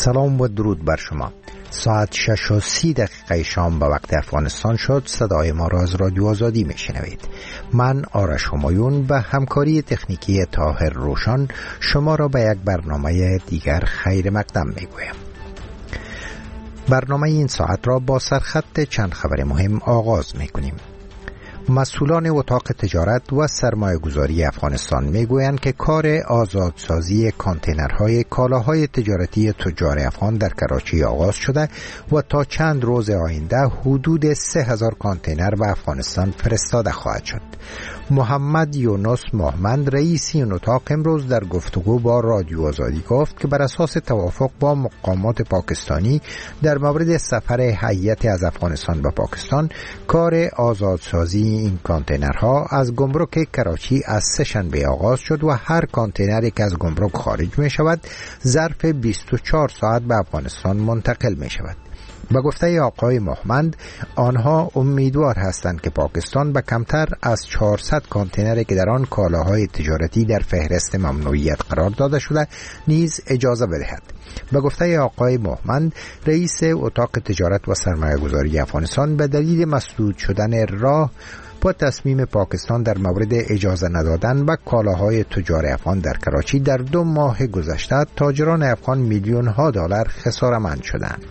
سلام و درود بر شما. ساعت 6:30 شام به وقت افغانستان شد. صدای ما را از رادیو آزادی می شنوید. من آرش همایون به همکاری تکنیکی طاهر روشن شما را به یک برنامه دیگر خیر مقدم می گویم. برنامه این ساعت را با سرخط چند خبر مهم آغاز می کنیم. مسئولان اتاق تجارت و سرمایه گذاری افغانستان می گویند که کار آزادسازی کانتینرهای کالاهای تجارتی تجار افغان در کراچی آغاز شده و تا چند روز آینده حدود 3000 کانتینر به افغانستان فرستاده خواهد شد. محمد یونس محمد رئیس این اتاق امروز در گفتگو با رادیو آزادی گفت که بر اساس توافق با مقامات پاکستانی در مورد سفر هیئت از افغانستان به پاکستان، کار آزادسازی این کانتینرها از گمرک کراچی از سه‌شنبه آغاز شد و هر کانتینری که از گمرک خارج می شود ظرف 24 ساعت به افغانستان منتقل می شود. به گفته آقای محمد، آنها امیدوار هستند که پاکستان به کمتر از 400 کانتینری که در آن کالاهای تجارتی در فهرست ممنوعیت قرار داده شده نیز اجازه بدهد. به گفته آقای محمد، رئیس اتاق تجارت و سرمایه گذاری افغانستان به دلیل مسدود شدن راه با تصمیم پاکستان در مورد اجازه ندادن به کالاهای تجار افغان در کراچی در 2 ماه گذشته تاجران افغان میلیون‌ها دلار خساره‌مند شدند.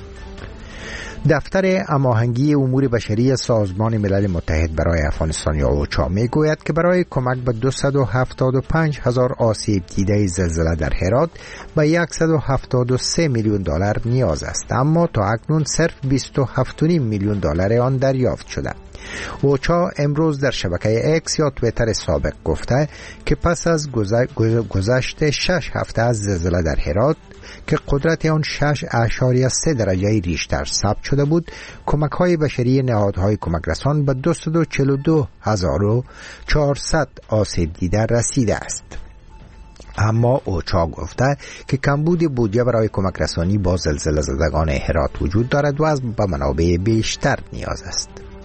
دفتر هماهنگی امور بشری سازمان ملل متحد برای افغانستان یا اوچا می گوید که برای کمک به 275,000 آسیب دیده زلزله در هرات به 173 میلیون دلار نیاز است، اما تا اکنون صرف 27.5 میلیون دلار آن دریافت شده. اوچا امروز در شبکه اکس یا تویتر سابق گفته که پس از گذشت 6 هفته از زلزله در هرات که قدرت آن 6.3 درجه ریشتر ثبت شده بود، کمک‌های بشری نهادهای کمک رسان به 242,400 آسیب دیده رسیده است. اما اوچا گفته که کمبود بودجه برای کمک رسانی با زلزله زدگان هرات وجود دارد و از به منابع بیشتر نیاز است.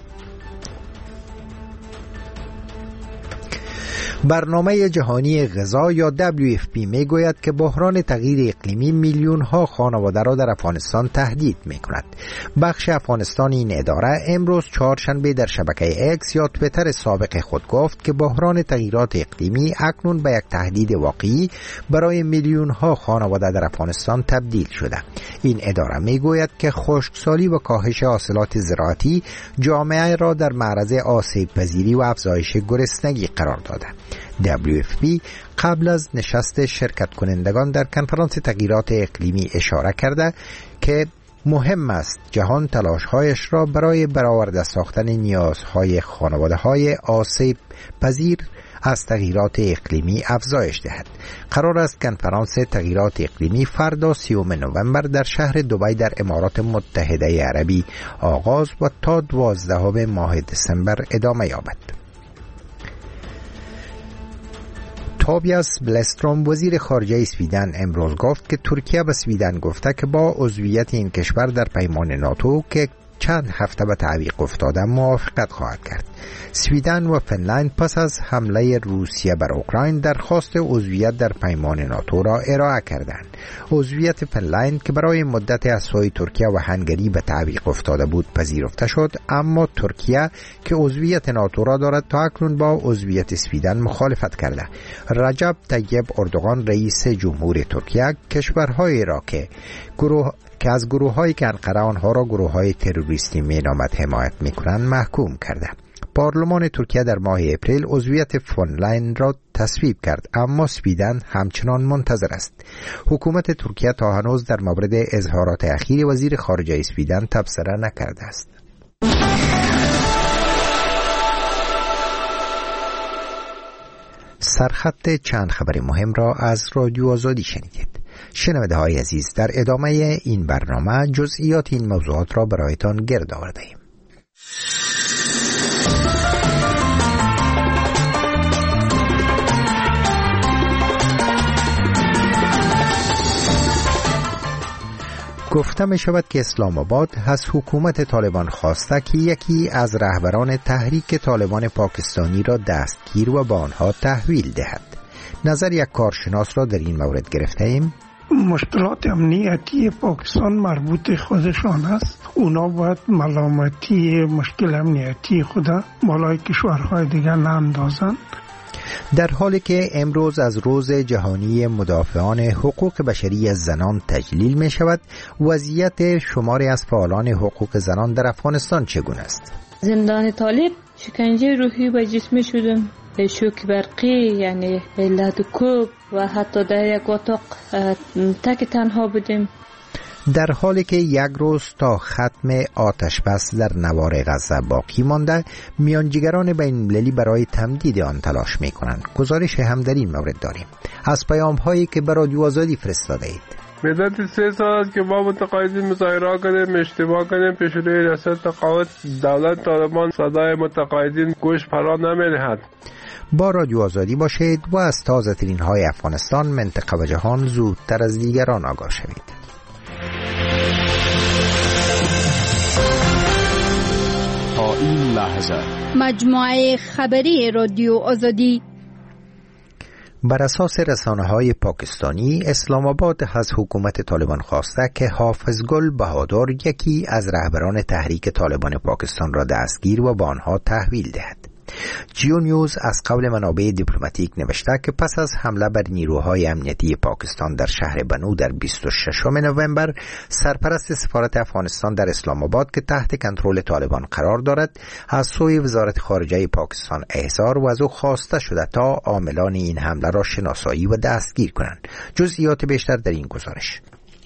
برنامه جهانی غذا یا WFP می گوید که بحران تغییر اقلیمی میلیون ها خانواده را در افغانستان تهدید می کند. بخش افغانستان این اداره امروز چهارشنبه در شبکه اکس یا تویتر سابق خود گفت که بحران تغییرات اقلیمی اکنون به یک تهدید واقعی برای میلیون ها خانواده در افغانستان تبدیل شده. این اداره می گوید که خشکسالی و کاهش حاصلات زراعتی جامعه را در معرض آسیب پذیری و افزایش گرسنگی قرار داده. WFP قبل از نشست شرکت کنندگان در کنفرانس تغییرات اقلیمی اشاره کرده که مهم است جهان تلاش‌هایش را برای برآورده ساختن نیازهای خانواده‌های آسیب پذیر از تغییرات اقلیمی افزایش دهد. قرار است کنفرانس تغییرات اقلیمی فردا 30 نوامبر در شهر دبی در امارات متحده عربی آغاز و تا 12 ماه دسامبر ادامه یابد. تابیاس بلستروم وزیر خارجه سویدن امروز گفت که ترکیه به سویدن گفته که با عضویت این کشور در پیمان ناتو که چند هفته به تعویق افتاده موافقت خواهد کرد. سویدن و فنلند پس از حمله روسیه بر اوکراین درخواست عضویت در پیمان ناتو را ارائه کردند. عضویت فنلند که برای مدت از سوی ترکیه و هنگری به تعویق افتاده بود پذیرفته شد، اما ترکیه که عضویت ناتو را دارد تا اکنون با عضویت سویدن مخالفت کرده. رجب طیب اردوغان رئیس جمهور ترکیه کشورهایی را که از گروه‌هایی که انقره آنها را گروه‌های تروریستی می‌نامد حمایت می‌کنند محکوم کرده. پارلمان ترکیه در ماه اپریل عضویت فنلند را تصویب کرد، اما سویدن همچنان منتظر است. حکومت ترکیه تا هنوز در مورد اظهارات اخیر وزیر خارجه سویدن تبصره نکرده است. سرخط چند خبر مهم را از رادیو آزادی شنیدید. شنونده های عزیز، در ادامه این برنامه جزئیات این موضوعات را برایتان گرد آورده ایم. گفته می شود که اسلام آباد از حکومت طالبان خواسته که یکی از رهبران تحریک طالبان پاکستانی را دستگیر و به آنها تحویل دهد. نظر یک کارشناس را در این مورد گرفته ایم. مشکلات امنیتی پاکستان مربوط خودشان است. اونا باید ملامتی مشکل امنیتی خود بالای کشورهای دیگر ناندازند. در حالی که امروز از روز جهانی مدافعان حقوق بشری زنان تجلیل می شود، وضعیت شماری از فعالان حقوق زنان در افغانستان چگونه است؟ زندان طالب شکنجه روحی و جسمی شدم، شوک برقی، یعنی لدوکوب و حتی در یک اتاق تک تنها بودیم. در حالی که یک روز تا ختم آتش بس در نوار غزه باقی مانده، میانجیگران بین‌المللی برای تمدید آن تلاش می کنند. گزارش هم در این مورد داریم از پیام هایی که به رادیو آزادی فرستاده اید. مدت 3 سال است که ما متقاعدین مظاهره کردیم، اشتباه کردیم، پیش روی ریاست تقاعد دولت طالبان صدای متقاعدین گوش فرا نمی‌دهد. با رادیو آزادی باشید و از تازه ترین های افغانستان، منطقه و جهان زودتر از دیگران آگاه شوید. تا این لحظه مجموعه خبری رادیو آزادی. بر اساس رسانه‌های پاکستانی، اسلام آباد از حکومت طالبان خواسته که حافظ گل بهادر، یکی از رهبران تحریک طالبان پاکستان، را دستگیر و به آنها تحویل دهد. جیو نیوز از قول منابع دیپلماتیک نوشته که پس از حمله بر نیروهای امنیتی پاکستان در شهر بنو در 26 نوامبر، سرپرست سفارت افغانستان در اسلام آباد که تحت کنترل طالبان قرار دارد، از سوی وزارت خارجه پاکستان احضار و از او خواسته شده تا عاملان این حمله را شناسایی و دستگیر کنند. جزئیات بیشتر در این گزارش.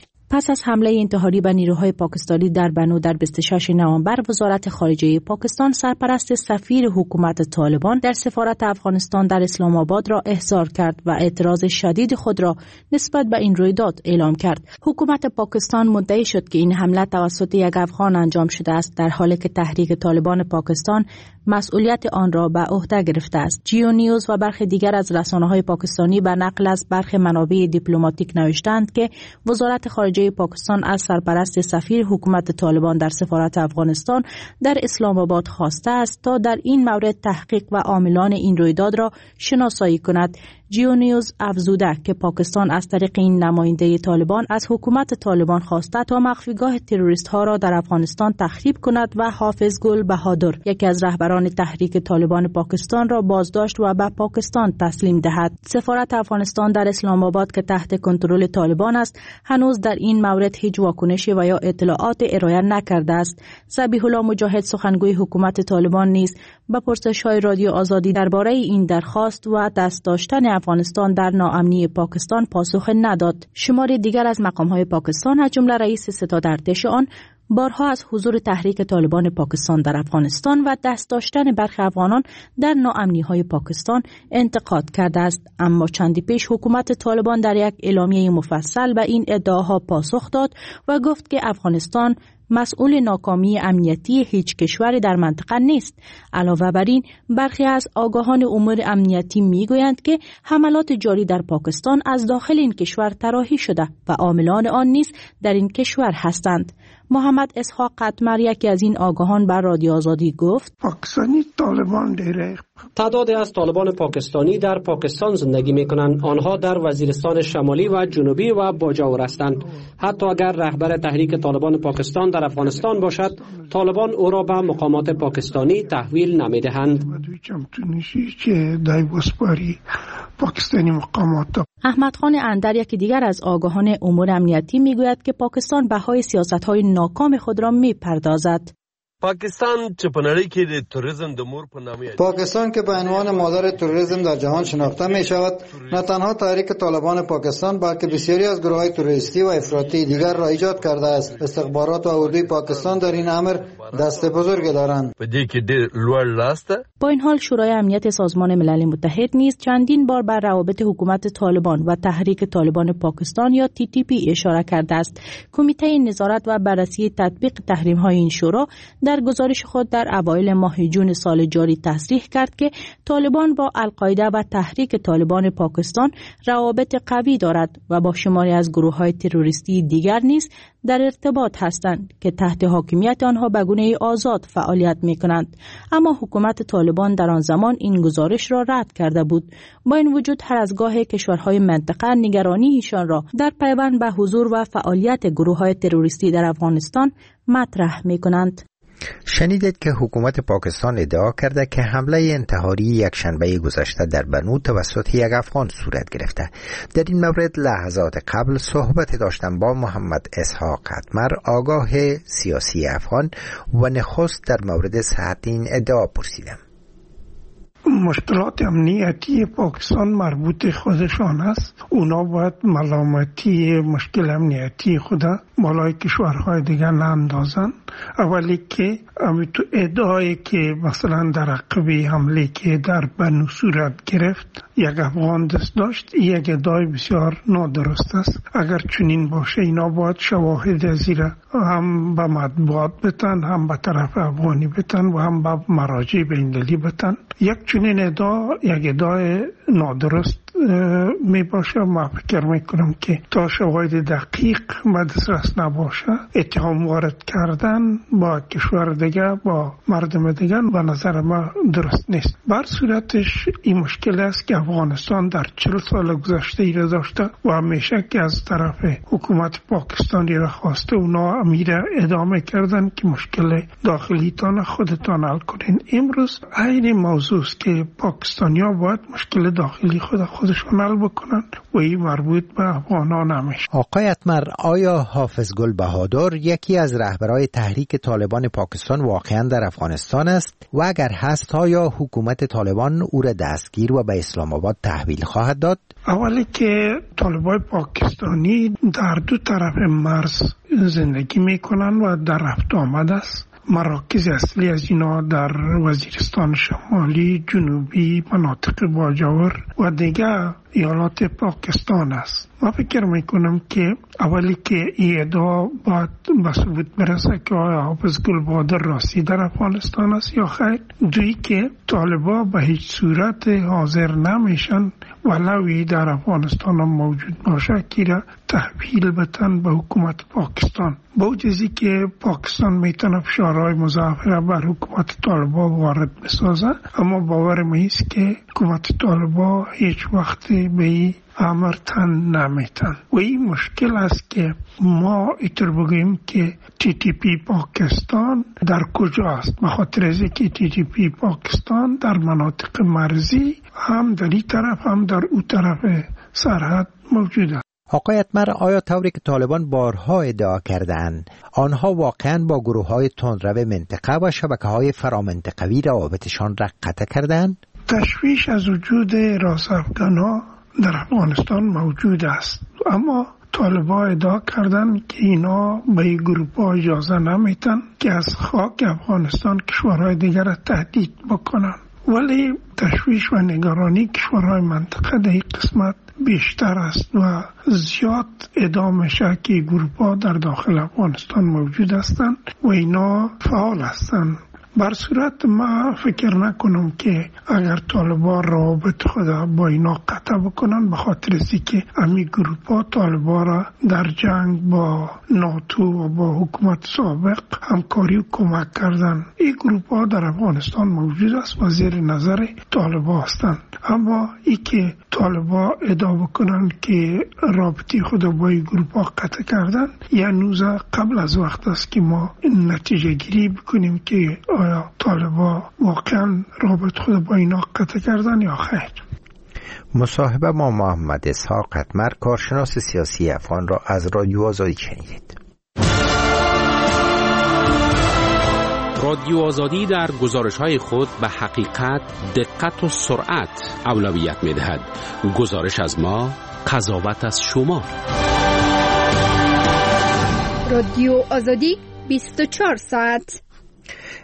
پس از حمله انتحاری به نیروهای پاکستانی در بنو در 26 نوامبر، وزارت خارجه پاکستان سرپرست سفیر حکومت طالبان در سفارت افغانستان در اسلام آباد را احضار کرد و اعتراض شدید خود را نسبت به این رویداد اعلام کرد. حکومت پاکستان مدعی شد که این حمله توسط یک افغان انجام شده است، در حالی که تحریک طالبان پاکستان مسئولیت آن را به عهده گرفته است. جیو نیوز و برخی دیگر از رسانه‌های پاکستانی به نقل از برخی منابع دیپلماتیک نوشتند که وزارت خارجه پاکستان از سرپرست سفیر حکومت طالبان در سفارت افغانستان در اسلام آباد خواسته است تا در این مورد تحقیق و عاملان این رویداد را شناسایی کند. جیو نیوز افزوده که پاکستان از طریق این نماینده طالبان از حکومت طالبان خواسته تا مخفیگاه تروریست ها را در افغانستان تخریب کند و حافظ گل بهادر، یکی از رهبران تحریک طالبان پاکستان، را بازداشت و به پاکستان تسلیم دهد. سفارت افغانستان در اسلام آباد که تحت کنترل طالبان است، هنوز در این مورد هیچ واکنشی و یا اطلاعات ارائه نکرده است. ذبیح الله مجاهد، سخنگوی حکومت طالبان، نیز به پرسش‌های رادیو آزادی درباره این درخواست و دست داشتن افغانستان در ناامنی پاکستان پاسخ نداد. شماری دیگر از مقام‌های پاکستان از جمله رئیس ستاد ارتش آن بارها از حضور تحریک طالبان پاکستان در افغانستان و دست داشتن برخی افغانان در ناامنی‌های پاکستان انتقاد کرده است. اما چندی پیش حکومت طالبان در یک اعلامیه مفصل به این ادعاها پاسخ داد و گفت که افغانستان مسئول ناکامی امنیتی هیچ کشوری در منطقه نیست. علاوه بر این، برخی از آگاهان امور امنیتی میگویند که حملات جاری در پاکستان از داخل این کشور طراحی شده و عاملان آن نیز در این کشور هستند. محمد اسحاق قطمر، یکی از این آگاهان، بر رادیو آزادی گفت: پاکستانی طالبان دیره تعدادی از طالبان پاکستانی در پاکستان زندگی می‌کنند. آنها در وزیرستان شمالی و جنوبی و باجاور هستند. حتی اگر رهبر تحریک طالبان پاکستان در افغانستان باشد، طالبان او را به مقامات پاکستانی تحویل نمی‌دهند. احمد خان اندر، یکی دیگر از آگاهان امور امنیتی، میگوید که پاکستان بهای سیاست‌های ناکام خود را می‌پردازد. پاکستان که به عنوان مادر تروریسم در جهان شناخته می شود، نه تنها تحریک طالبان پاکستان بلکه بسیاری از گروه‌های تروریستی و افراطی دیگر را ایجاد کرده است. استخبارات و اردوی پاکستان در این امر دست بزرگ دارند. با این حال شورای امنیت سازمان ملل متحد نیز چندین بار بر روابط حکومت طالبان و تحریک طالبان پاکستان یا TTP اشاره کرده است. کمیته نظارت و بررسی تطبیق تحریم‌های این شورا در گزارش خود در اوایل ماه جون سال جاری تصریح کرد که طالبان با القاعده و تحریک طالبان پاکستان روابط قوی دارد و با شماری از گروه‌های تروریستی دیگر نیز در ارتباط هستند که تحت حاکمیت آنها به گونه آزاد فعالیت می‌کنند. اما حکومت طالبان در آن زمان این گزارش را رد کرده بود. با این وجود هر از گاه کشورهای منطقه نگرانی ایشان را در پیوند به حضور و فعالیت گروه‌های تروریستی در افغانستان مطرح می‌کنند. شنیدید که حکومت پاکستان ادعا کرده که حمله انتحاری یک شنبه گذشته در بنو توسط یک افغان صورت گرفته. در این مورد لحظات قبل صحبت داشتم با محمد اسحاق قطمر، آگاه سیاسی افغان، و نخست در مورد صحت این ادعا پرسیدم. مشکلات امنیتی پاکستان مربوط خودشان است. اونا باید ملامتی مشکل امنیتی خود بالای کشورهای دیگر ناندازن. اولی که تو ادعایی که مثلا در عقب حمله که در بنو صورت گرفت یک افغان دست داشت، یک ادعای بسیار نادرست است. اگر چنین باشه اینا باید شواهد زیرا هم به مطبوعات بتن، هم به طرف افغانی بتن و هم به مراجع بین‌المللی بتن. یک چنین ادعا یک ادعای نادرست می باشه. ما فکر میکنم که تا شواهد دقیق به دسترس نباشه اتهام وارد کردن با کشور دیگه، با مردم دیگه به نظر ما درست نیست. بر صورتش این مشکل است که افغانستان در 40 سال گذشته ای را داشته و همیشه که از طرف حکومت پاکستانی را خواسته اونا امیره ادامه کردن که مشکل داخلیتان خودتان حل کنین. امروز این موضوع است که پاکستانیا باید مشکل داخلی خودشون حل بکنن و این مربوط به افغانان همیشه. آقای اتمر، آیا حافظ گل بهادر یکی از رهبرای تحریک طالبان پاکستان واقعا در افغانستان است و اگر هست آیا حکومت طالبان او را دستگیر و به اسلام آباد تحویل خواهد داد؟ اولی که طالبان پاکستانی در دو طرف مرز زندگی میکنن و در رفت آمد است. مراکز اصلی از اینا در وزیرستان شمالی، جنوبی، مناطق باجاور و دیگر ایالات پاکستان است. ما فکر میکنم که اولی که این ادعا باید به ثبوت برسه که آیا حافظ گل بهادر راستی در افغانستان است یا خیر. دویی که طالبا به هیچ صورت حاضر نمیشن ولوی در افغانستان هم موجود باشه که را تحویل بتن به حکومت پاکستان. با چیزی که پاکستان میتونه فشارهای مضاعفه بر حکومت طالبا وارد بسازه، اما باور میست که حکومت طالبا هیچ وقت به این امر تن نمیتن و این مشکل است که ما ایتر بگیم که TTP پاکستان در کجا است. بخاطر از که TTP پاکستان در مناطق مرزی هم در این طرف هم در اون طرف سرحد موجود است. آقای اتمر، آیا طوری که طالبان بارها ادعا کردند آنها واقعا با گروه‌های تندرو منطقه و شبکه‌های فرامنطقوی روابطشان را قطع کردند؟ تشویش از وجود راسافگان‌ها در افغانستان موجود است، اما طالبان ادعا کردن که اینا به این گروه‌ها اجازه نمیتن که از خاک افغانستان کشورهای دیگر را تهدید بکنن. ولی تشویش و نگرانی کشورهای منطقه در این قسمت بیشتر است و زیاد ادامه میشه که گروه‌ها در داخل افغانستان موجود هستند و اینا فعال هستند. بر صورت ما فکر نکنم که اگر طالبان روابط خود با اینا قطع بکنن، به خاطر که امی گروه‌ها طالبان را در جنگ با ناتو و با حکومت سابق همکاری و کمک کردن. این گروه‌ها در افغانستان موجود است و زیر نظر طالبان هستند. اما ای که طالبان ادعا بکنن که رابطی خود با این گروه‌ها قطع کردن، یعنی قبل از وقت است که ما نتیجه گیری بکنیم که آیا طالبان واقعا رابط خود با اینا قطع کردن یا خیر. مصاحبه با محمد اسحاق قطمر، کارشناس سیاسی افغان، را از رادیو آزادی شنیدید. رادیو آزادی در گزارش‌های خود به حقیقت، دقت و سرعت اولویت می‌دهد. گزارش از ما، قضاوت از شما. رادیو آزادی 24 ساعت.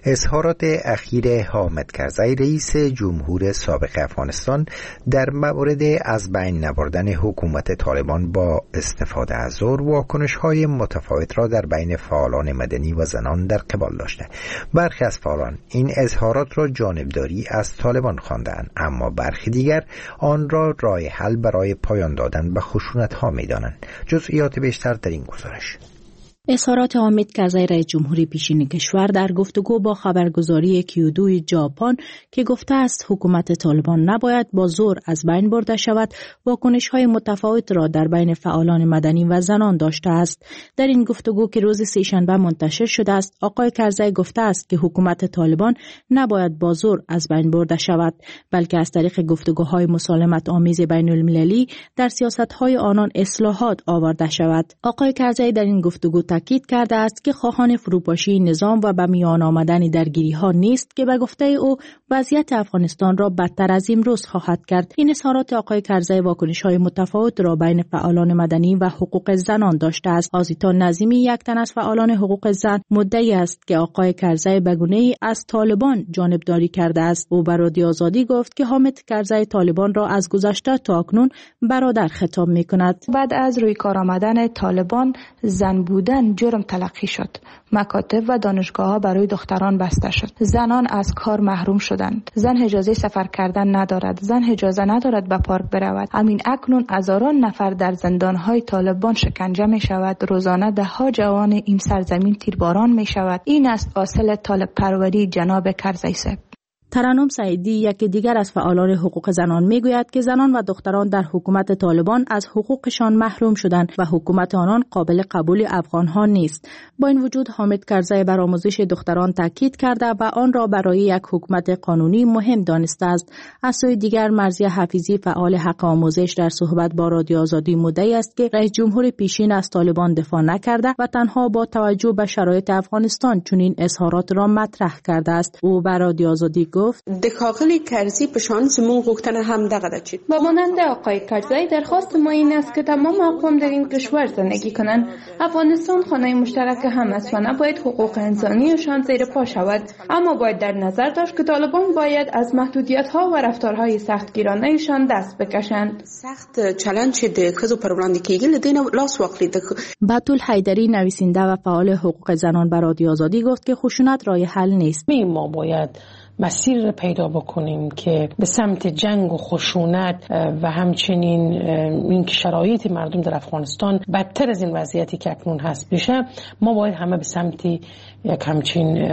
اظهارات اخیر حامد کرزی رئیس جمهور سابق افغانستان در مورد از بین نبردن حکومت طالبان با استفاده از زور واکنش‌های متفاوت را در بین فعالان مدنی و زنان در قبال داشته. برخی از فعالان این اظهارات را جانبداری از طالبان خواندند، اما برخی دیگر آن را راه حل برای پایان دادن به خشونت‌ها می‌دانند. جزئیات بیشتر در این گزارش. اظهارات حامد کرزی رئیس جمهوری پیشین کشور در گفتگو با خبرگزاری کیودو ژاپن که گفته است حکومت طالبان نباید با زور از بین برده شود، واکنش‌های متفاوت را در بین فعالان مدنی و زنان داشته است. در این گفتگو که روز سه‌شنبه منتشر شده است، آقای کرزی گفته است که حکومت طالبان نباید با زور از بین برده شود، بلکه از طریق گفتگوهای مسالمت آمیز بین المللی در سیاست‌های آنان اصلاحات آورده شود. آقای کرزی در این گفتگو تاکید کرده است که خواهان فروپاشی نظام و به میان آمدن درگیری‌ها نیست که به گفته او وضعیت افغانستان را بدتر از امروز خواهد کرد. این اظهارات آقای کرزی واکنش‌های متفاوت را بین فعالان مدنی و حقوق زنان داشته است. آزیتا نظیمی، یک تن از فعالان حقوق زن، مدعی است که آقای کرزی به گونه‌ای از طالبان جانبداری کرده است. او به رادیو آزادی گفت که حامد کرزی طالبان را از گذشته تا اکنون برادر خطاب می‌کند. بعد از روی کار آمدن طالبان زن بودن جرم تلقی شد. مکاتب و دانشگاه‌ها برای دختران بسته شد. زنان از کار محروم شدند. زن اجازه سفر کردن ندارد. زن اجازه ندارد به پارک برود. همین اکنون هزاران نفر در زندان‌های طالبان شکنجه می‌شود. روزانه ده‌ها جوان این سرزمین تیرباران می‌شود. این است اصل طالب پروری جناب کرزی صاحب. ترنم سعیدی، یکی دیگر از فعالان حقوق زنان، میگوید که زنان و دختران در حکومت طالبان از حقوقشان محروم شدند و حکومت آنان قابل قبول افغانها نیست. با این وجود حامد کرزی بر آموزش دختران تاکید کرده و آن را برای یک حکومت قانونی مهم دانسته است. از سوی دیگر مرضیه حفیظی، فعال حق آموزش، در صحبت با رادیو آزادی مدعی است که رئیس جمهور پیشین از طالبان دفاع نکرده و تنها با توجه به شرایط افغانستان چنین اظهارات را مطرح کرده است. او بر رادیو آزادی گفت د ښاغلي کرزي په شان زموږ غوښتنه هم دغه ده چې با مانند آقای کرزی درخواست ما این است که تمام اقوام در این کشور زندگی کنند. افغانستان خانه مشترک هم است و نباید حقوق انسانیشان زیر پا شود، اما باید در نظر داشت که طالبان باید از محدودیت‌ها و رفتارهای سختگیرانه‌شان دست بکشند. سخت چلنج چې د ښځو پر وړاندې کېږي له دې نه لاس واخلي. بتول حیدری، نویسنده و فعال حقوق زنان، بر رادیو آزادی گفت که خشونت راه حل نیست. ما باید مسیر پیدا بکنیم که به سمت جنگ و خشونت و همچنین اینکه شرایط مردم در افغانستان بدتر از این وضعیتی که اکنون هست بشه. ما باید همه به سمت یک همچین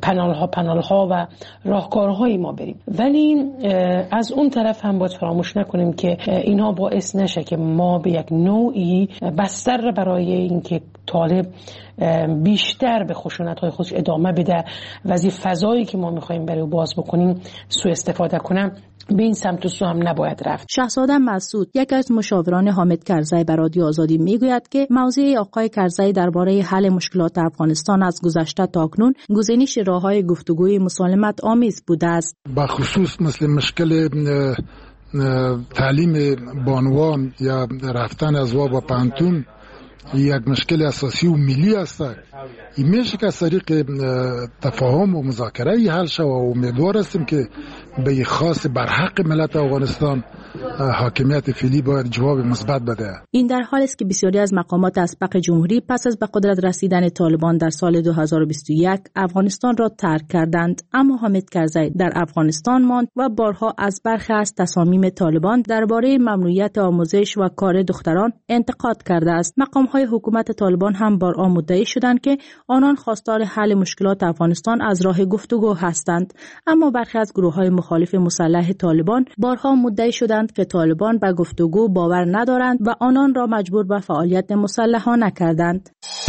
پنالها و راهکارهای ما بریم، ولی از اون طرف هم باید فراموش نکنیم که اینها باعث نشه که ما به یک نوعی بستر برای اینکه طالب بیشتر به خشونت‌های خودش ادامه بده و از این فضایی که ما می‌خوایم برای باز بکنیم سوء استفاده کنه، به این سمت و سو هم نباید رفت. شهزاده مسعود، یک از مشاوران حامد کرزی، بر رادیو آزادی میگوید که موضوع آقای کرزی درباره حل مشکلات افغانستان از گذشته تا اکنون گزینش راه‌های گفتگوی مسالمت آمیز بوده است. به خصوص مثل مشکل تعلیم بانوان یا رفتن از وا به پانتون یک مشکل اساسی و ملی است. این میشه که از طریق تفاهم و مذاکره حل شود و امیدوار هستیم که به خاص بر حق ملت افغانستان حاکمیت فعلی باید جواب مثبت بده. این در حالی است که بسیاری از مقامات اسبق جمهوری پس از به قدرت رسیدن طالبان در سال 2021 افغانستان را ترک کردند، اما حامد کرزی در افغانستان ماند و بارها از برخی از تصامیم طالبان درباره ممنوعیت آموزش و کار دختران انتقاد کرده است. مقام‌های حکومت طالبان هم بارها مدعی شدند که آنان خواستار حل مشکلات افغانستان از راه گفتگو هستند، اما برخی از گروه‌های مخالف مسلح طالبان بارها مدعی شدند که طالبان به گفتگو باور ندارند و آنان را مجبور به فعالیت مسلحانه کردند.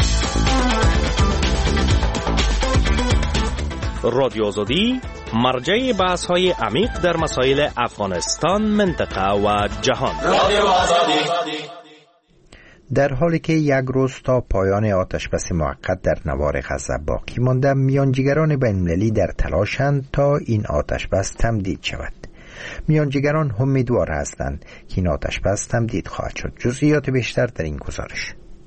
رادیو آزادی مرجع بحث‌های عمیق در مسائل افغانستان، منطقه و جهان. رادیو آزادی. در حالی که یک روز تا پایان آتشبس موقت در نوار غزه باقی مانده، میانجیگران بین‌المللی در تلاشند تا این آتشبس تمدید شود. میانجیگران امیدوار هستند که این آتشبس تمدید خواهد شد. جزئیات بیشتر در این گزارش.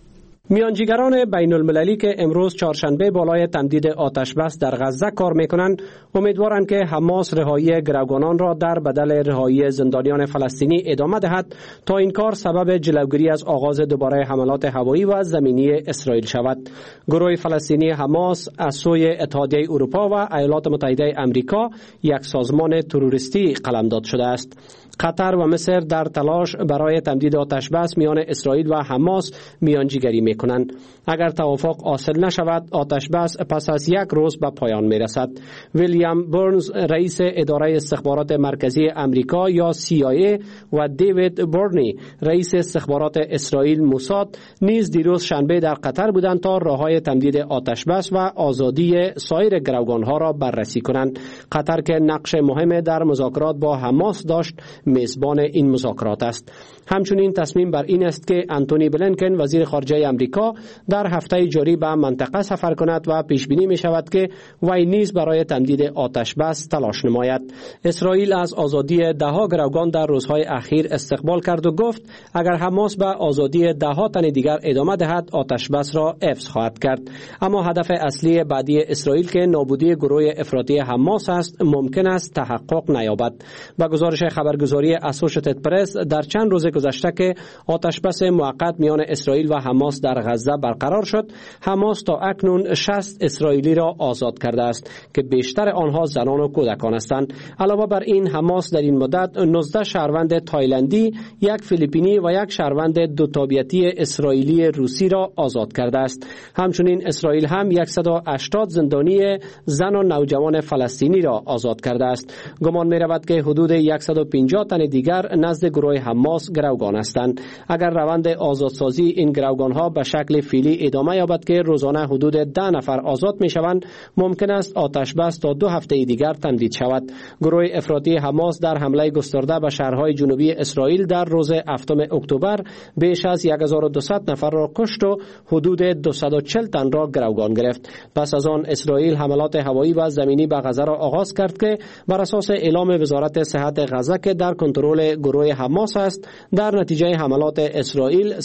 میانجیگران بین المللی که امروز چهارشنبه بالای تمدید آتش بس در غزه کار میکنند امیدوارند که حماس رهایی گروگانان را در بدل رهایی زندانیان فلسطینی ادامه دهد تا این کار سبب جلوگیری از آغاز دوباره حملات هوایی و زمینی اسرائیل شود. گروه فلسطینی حماس از سوی اتحادیه اروپا و ایالات متحده آمریکا یک سازمان تروریستی قلمداد شده است. قطر و مصر در تلاش برای تمدید آتش بس میان اسرائیل و حماس میانجیگری میکنند. اگر توافق حاصل نشود آتش بس پس از یک روز به پایان میرسد. ویلیام برنز رئیس اداره استخبارات مرکزی امریکا یا CIA و دیوید برنی رئیس استخبارات اسرائیل موساد نیز دیروز شنبه در قطر بودند تا راههای تمدید آتش بس و آزادی سایر گروگانها را بررسی کنند. قطر که نقش مهم در مذاکرات با حماس داشت میزبان این مذاکرات است. همچنین تصمیم بر این است که انتونی بلینکن وزیر خارجه امریکا در هفته جاری به منطقه سفر کند و پیش بینی می شود که وی نیز برای تمدید آتش بس تلاش نماید. اسرائیل از آزادی دهها گروگان در روزهای اخیر استقبال کرد و گفت اگر حماس به آزادی دهها تن دیگر ادامه دهد آتش بس را حفظ خواهد کرد. اما هدف اصلی بعدی اسرائیل که نابودی گروه افراطی حماس است ممکن است تحقق نیابد. با گزارش خبرگزاری اسوشیتد پرس در چند روز گذشته که آتش بس موقت میان اسرائیل و حماس در غزه برقرار شد، حماس تا اکنون 60 اسرائیلی را آزاد کرده است که بیشتر آنها زنان و کودکان هستند. علاوه بر این حماس در این مدت 19 شهروند تایلندی، یک فیلیپینی و یک شهروند دو تابعیتی اسرائیلی روسی را آزاد کرده است. همچنین اسرائیل هم 180 زندانی زن و نوجوان فلسطینی را آزاد کرده است. گمان می رود که حدود 150 تن دیگر نزد گروه حماس گروگان هستند. اگر روند آزادسازی این گروگان ها به شکل فعلی ادامه یابد که روزانه حدود 10 نفر آزاد می شوند، ممکن است آتش بس تا 2 هفته دیگر تمدید شود. گروه افراطی حماس در حمله گسترده به شهرهای جنوبی اسرائیل در روز 7 اکتبر بیش از 1200 نفر را کشت و حدود 240 تن را گروگان گرفت. پس از آن اسرائیل حملات هوایی و زمینی به غزه را آغاز کرد که بر اساس اعلام وزارت صحت غزه که در کنترل گروه حماس است، در نتیجه حملات اسرائیل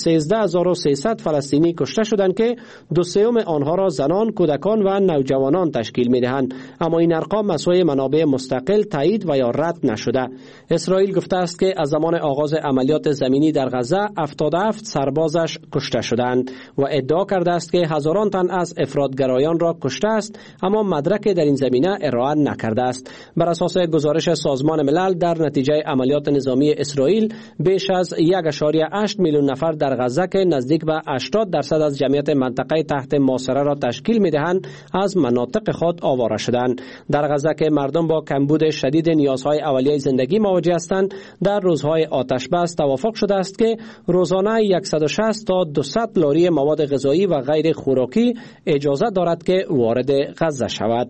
13300 فلسطینی کشته شدند که 2/3 آنها را زنان، کودکان و نوجوانان تشکیل می‌دهند. اما این ارقام مسئول منابع مستقل تایید و یا رد نشده. اسرائیل گفته است که از زمان آغاز عملیات زمینی در غزه 77 سربازش کشته شدند و ادعا کرده است که هزاران تن از افراطگرایان را کشته است، اما مدرک در این زمینه ارائه نکرده است. بر اساس گزارش سازمان ملل در نتیجه عملیات نظامی اسرائیل بیش از 1.8 میلیون نفر در غزه که نزدیک به 80% از جمعیت منطقه تحت محاصره را تشکیل می‌دهند از مناطق خود آواره شدند. در غزه که مردم با کمبود شدید نیازهای اولیه زندگی مواجه هستند، در روزهای آتش بس توافق شده است که روزانه 160 تا 200 لاری مواد غذایی و غیر خوراکی اجازه دارد که وارد غزه شود.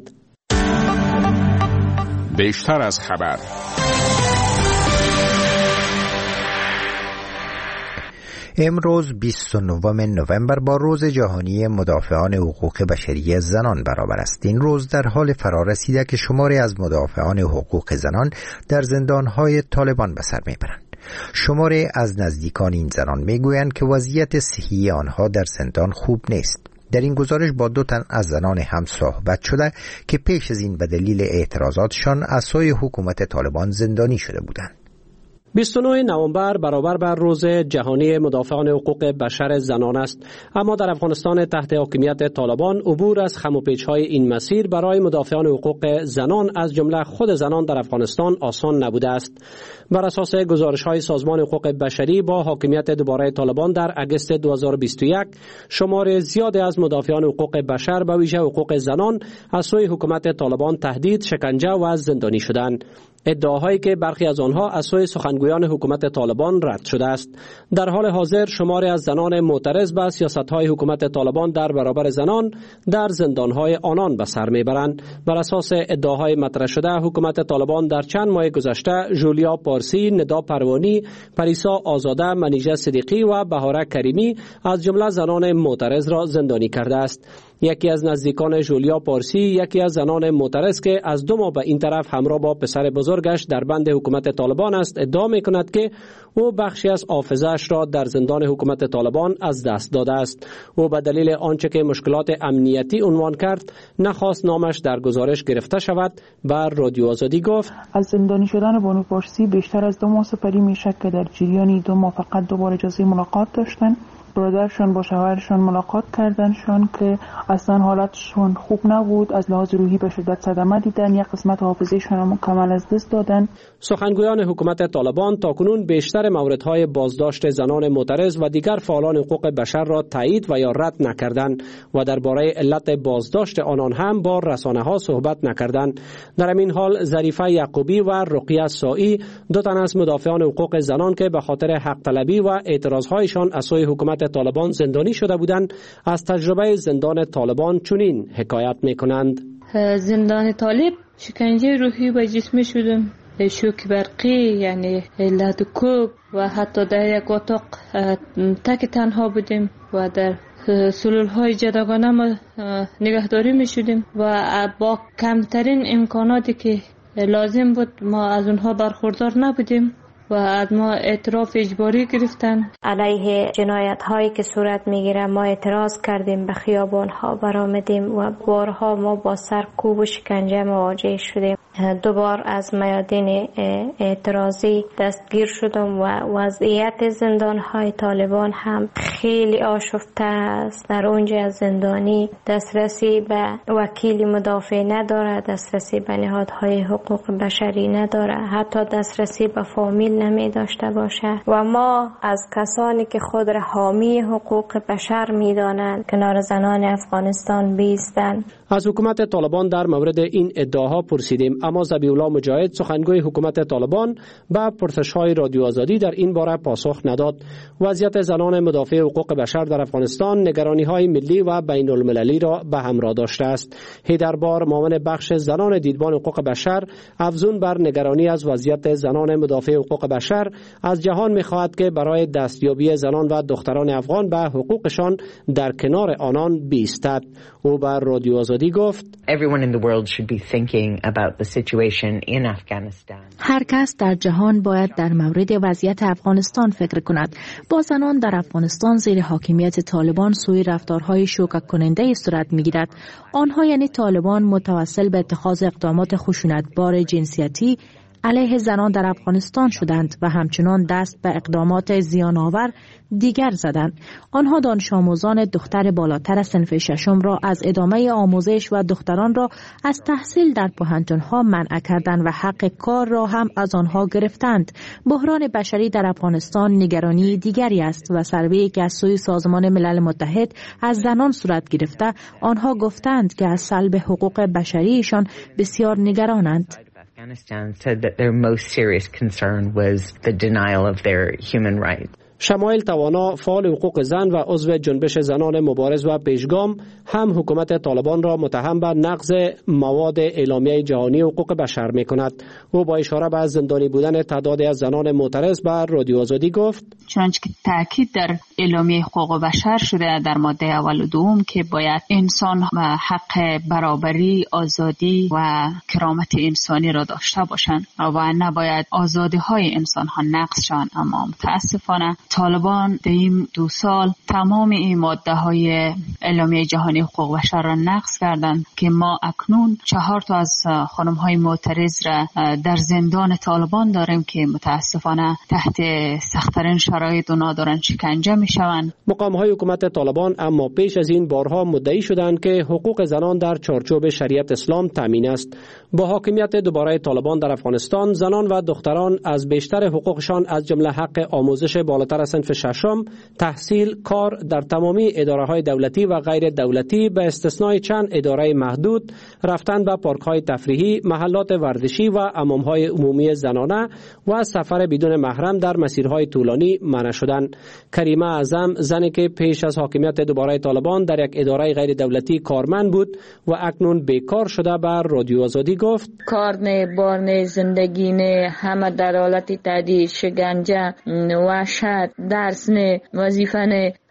بیشتر از خبر. امروز 29 نوامبر با روز جهانی مدافعان حقوق بشری زنان برابر است. این روز در حال فرا رسیده که شماری از مدافعان حقوق زنان در زندانهای طالبان به سر میبرند. شماری از نزدیکان این زنان میگویند که وضعیت صحی آنها در زندان خوب نیست. در این گزارش با 2 تن از زنان هم صحبت شده که پیش از این به دلیل اعتراضاتشان از سوی حکومت طالبان زندانی شده بودند. 29 نوامبر برابر بر روز جهانی مدافعان حقوق بشر زنان است، اما در افغانستان تحت حاکمیت طالبان عبور از خم و پیچ‌های این مسیر برای مدافعان حقوق زنان از جمله خود زنان در افغانستان آسان نبوده است. بر اساس گزارش‌های سازمان حقوق بشری با حاکمیت دوباره طالبان در اگست 2021 شمار زیادی از مدافعان حقوق بشر به ویژه حقوق زنان از سوی حکومت طالبان تهدید، شکنجه و زندانی شدند. ادعاهایی که برخی از آنها از سوی سخنگویان حکومت طالبان رد شده است. در حال حاضر شماری از زنان معترض به سیاست‌های حکومت طالبان در برابر زنان در زندان‌های آنان به سر می‌برند. بر اساس ادعاهای مطرح شده حکومت طالبان در چند ماه گذشته ژولیا پارسی، ندا پروانی، پریسا آزاده، منیژه صدیقی و بهاره کریمی از جمله زنان معترض را زندانی کرده است. یکی از نزدیکان جولیا پارسی، یکی از زنان معترض که از 2 ماه به این طرف همراه با پسر بزرگش در بند حکومت طالبان است، ادعا می‌کند که او بخشی از حافظه‌اش را در زندان حکومت طالبان از دست داده است. او به دلیل آنچه که مشکلات امنیتی عنوان کرد نخواست نامش در گزارش گرفته شود. بر رادیو آزادی گفت: از زندانی شدن بانو پارسی بیشتر از 2 ماه سپری میشه که در جریان 2 ماه فقط 2 بار اجازه ملاقات داشتن. برادرشان با شوهرشان ملاقات کردنشان که اصلا حالتشون خوب نبود، از لحاظ روحی به شدت صدمه دیدن، یک قسمت حافظه‌شان هم کامل از دست دادن. سخنگویان حکومت طالبان تاکنون بیشتر موردهای بازداشت زنان معترض و دیگر فعالان حقوق بشر را تایید و یا رد نکردند و درباره علت بازداشت آنان هم با رسانه‌ها صحبت نکردند. در این حال ظریفه یعقوبی و رقیه سائی، 2 تن از مدافعان حقوق زنان که به خاطر حق طلبی و اعتراضهایشان از سوی حکومت طالبان زندانی شده بودند، از تجربه زندان طالبان چنین حکایت می‌کنند. زندان طالب شکنجه روحی و جسمی شدم، شوک برقی، یعنی علت کوب و حتی در یک اتاق تک تنها بودیم و در سلول‌های جداگانه ما نگهداری می‌شدیم و با کمترین امکاناتی که لازم بود ما از اونها برخوردار نبودیم و از ما اعتراف اجباری گرفتن. علیه جنایت هایی که صورت میگیره ما اعتراض کردیم، به خیابان ها برآمدیم و بارها ما با سرکوب و شکنجه مواجه شدیم. 2 بار از میادین اعتراضی دستگیر شدم و وضعیت زندان های طالبان هم خیلی آشفته است. در اونجا از زندانی دسترسی به وکیل مدافع نداره، دسترسی به نهادهای حقوق بشری نداره، حتی دسترسی به فامیل نمی داشته باشه و ما از کسانی که خود را حامی حقوق بشر می دانند کنار زنان افغانستان بیستند. از حکومت طالبان در مورد این ادعاها پرسیدیم، اما ذبیح‌الله مجاهد سخنگوی حکومت طالبان به پرسش‌های رادیو آزادی در این باره پاسخ نداد. وضعیت زنان مدافع حقوق بشر در افغانستان نگرانی‌های ملی و بین‌المللی را به همراه داشته است. هیدربار، معاون بخش زنان دیدبان حقوق بشر، افزون بر نگرانی از وضعیت زنان مدافع حقوق بشر، از جهان می‌خواهد که برای دستیابی زنان و دختران افغان به حقوقشان در کنار آنان بایستد. او بر رادیو آزادی گفت: هر کس در جهان باید در مورد وضعیت افغانستان فکر کند. با زنان در افغانستان زیر حاکمیت طالبان سوی رفتارهای شوکه کننده صورت می‌گیرد. آنها یعنی طالبان متوسل به اتخاذ اقدامات خشونتبار جنسیتی علیه زنان در افغانستان شدند و همچنان دست به اقدامات زیان‌آور دیگر زدند. آنها دانش آموزان دختر بالاتر صنف 6 را از ادامه آموزش و دختران را از تحصیل در پوهنتون‌ها منع کردند و حق کار را هم از آنها گرفتند. بحران بشری در افغانستان نگرانی دیگری است و سروی که از سوی سازمان ملل متحد از زنان صورت گرفته، آنها گفتند که از سلب حقوق بشریشان بسیار نگرانند. Afghanistan said that their most serious concern was the denial of their human rights. شمایل توانا، فعال حقوق زن و عضو جنبش زنان مبارز و پیشگام، هم حکومت طالبان را متهم به نقض مواد اعلامیه جهانی حقوق بشر می‌کند. او با اشاره به زندانی بودن تعدادی از زنان معترض بر رادیو آزادی گفت: چنانچه که تاکید در اعلامیه حقوق بشر شده در ماده اول و دوم که باید انسان حق برابری، آزادی و کرامت انسانی را داشته باشند و نباید آزادی‌های انسان‌ها نقض شوند. اما متاسفانه طالبان در این 2 سال تمام این ماده های اعلامیه جهانی حقوق بشر را نقض کردند که ما اکنون 4 تا از خانم های معترض را در زندان طالبان داریم که متاسفانه تحت سخت‌ترین شرایط اونا دارن شکنجه میشوند. مقام های حکومت طالبان اما پیش از این بارها مدعی شدند که حقوق زنان در چارچوب شریعت اسلام تامین است. با حاکمیت دوباره طالبان در افغانستان، زنان و دختران از بیشتر حقوقشان از جمله حق آموزش بالاتر صنف 6، تحصیل، کار در تمامی اداره‌های دولتی و غیر دولتی به استثنای چند اداره محدود، رفتن به پارک‌های تفریحی، محلات ورزشی و حمام‌های عمومی زنانه و سفر بدون محرم در مسیرهای طولانی منع شدند. کریمه اعظم، زنی که پیش از حاکمیت دوباره طالبان در یک اداره غیر دولتی کارمند بود و اکنون بیکار شده، بر رادیو آزادی گفت: کار نه، بار نه، زندگی نه، همه در حالت تهدید، شکنجه، وحشت، درس نه، وظیفه نه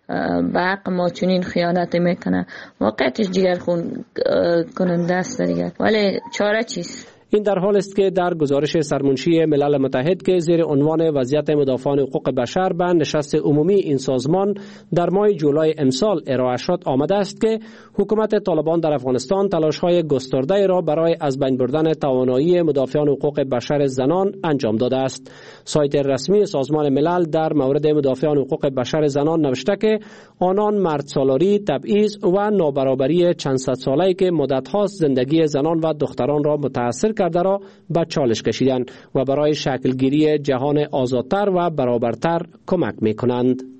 به حق ما چنین خیانت میکنه، واقعیتش جگرخون کننده است دیگه. ولی چاره چیست؟ این در حال است که در گزارش سرمنشی ملل متحد که زیر عنوان وضعیت مدافعان حقوق بشر به نشست عمومی این سازمان در ماه جولای امسال ارائه شد آمده است که حکومت طالبان در افغانستان تلاش‌های گسترده را برای از بین بردن توانایی مدافعان حقوق بشر زنان انجام داده است. سایت رسمی سازمان ملل در مورد مدافعان حقوق بشر زنان نوشته که آنان مردسالاری، تبعیض و نابرابری چند صد ساله‌ای که مدت‌هاست زندگی زنان و دختران را متأثر کرده را به چالش کشیدند و برای شکلگیری جهان آزادتر و برابرتر کمک می‌کنند.